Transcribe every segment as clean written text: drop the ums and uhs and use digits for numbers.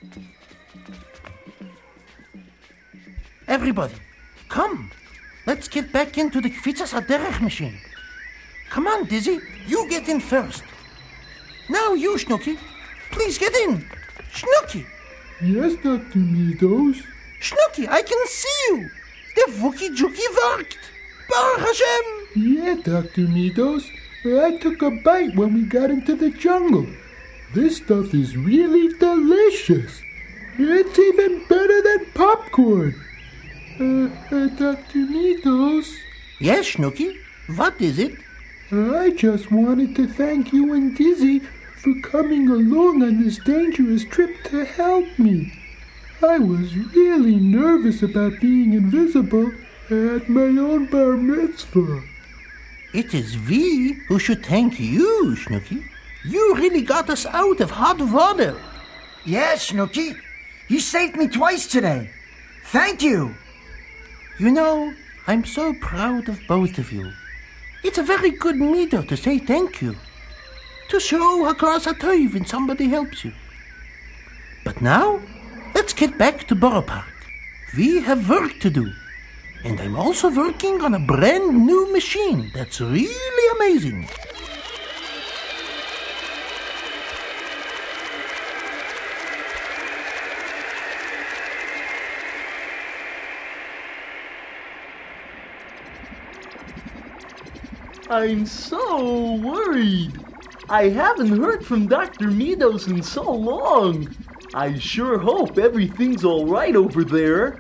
Everybody, come. Let's get back into the Kfitzas Haderech machine. Come on, Dizzy. You get in first. Now you, Snooky. Please get in. Snooky. Yes, Dr. Meadows. Snooky, I can see you. The Wookie Jookie worked. Baruch Hashem. Yeah, Dr. Meadows. I took a bite when we got into the jungle. This stuff is really delicious. It's even better than popcorn. Dr. Meadows? Yes, Snooky. What is it? I just wanted to thank you and Dizzy for coming along on this dangerous trip to help me. I was really nervous about being invisible at my own bar mitzvah. It is we who should thank you, Snooky. You really got us out of hot water. Yeah, Snooky. You saved me twice today. Thank you. You know, I'm so proud of both of you. It's a very good midah to say thank you. To show Hakras HaTov when somebody helps you. But now, let's get back to Borough Park. We have work to do. And I'm also working on a brand new machine that's really amazing. I'm so worried. I haven't heard from Dr. Meadows in so long. I sure hope everything's all right over there.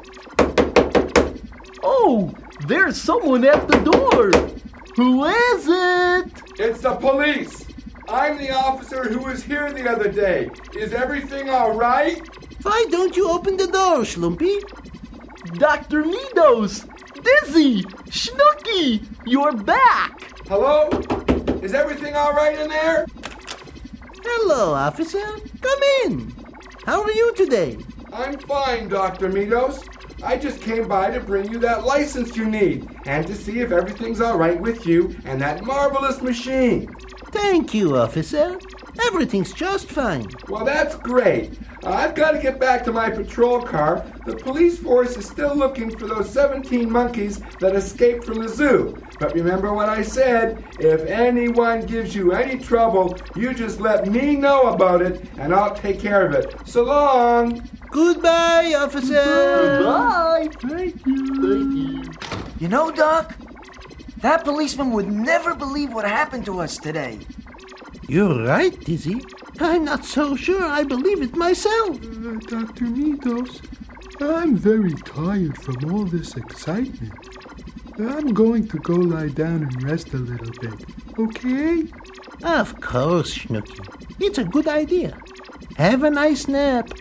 Oh, there's someone at the door. Who is it? It's the police. I'm the officer who was here the other day. Is everything all right? Why don't you open the door, Schlumpy? Dr. Meadows, Dizzy, Snooky, you're back. Hello? Is everything all right in there? Hello, officer. Come in. How are you today? I'm fine, Dr. Meadows. I just came by to bring you that license you need and to see if everything's all right with you and that marvelous machine. Thank you, officer. Everything's just fine. Well, that's great. I've got to get back to my patrol car. The police force is still looking for those 17 monkeys that escaped from the zoo. But remember what I said, if anyone gives you any trouble, you just let me know about it and I'll take care of it. So long. Goodbye, officer. Bye. Thank you. Thank you. You know, Doc, that policeman would never believe what happened to us today. You're right, Dizzy. I'm not so sure I believe it myself. Dr. Meadows, I'm very tired from all this excitement. I'm going to go lie down and rest a little bit, okay? Of course, Snooky. It's a good idea. Have a nice nap.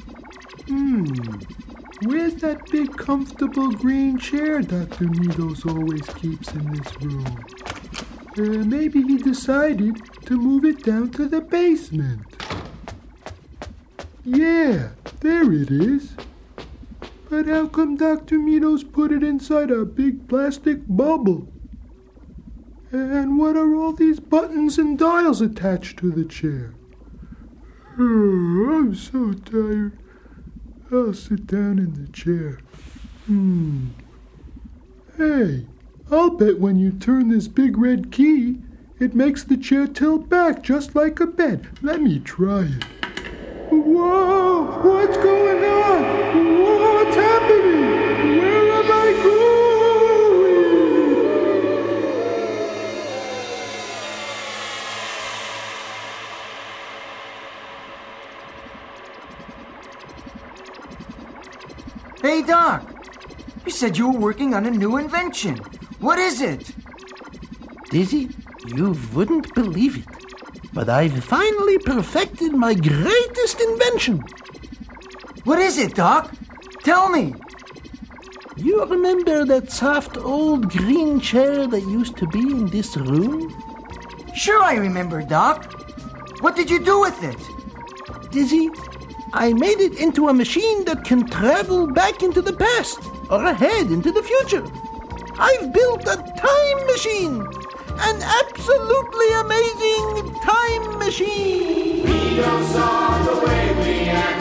Where's that big comfortable green chair Dr. Meadows always keeps in this room? Maybe he decided to move it down to the basement. Yeah, there it is. But how come Dr. Meadows put it inside a big plastic bubble? And what are all these buttons and dials attached to the chair? Oh, I'm so tired. I'll sit down in the chair. Hey, I'll bet when you turn this big red key, it makes the chair tilt back just like a bed. Let me try it. Whoa! What's going on? What's happening? Where am I going? Hey, Doc. You said you were working on a new invention. What is it? Dizzy, you wouldn't believe it. But I've finally perfected my greatest invention. What is it, Doc? Tell me. You remember that soft old green chair that used to be in this room? Sure I remember, Doc. What did you do with it? Dizzy, I made it into a machine that can travel back into the past or ahead into the future. I've built a time machine. An absolutely amazing time machine. We don't solve the way we act.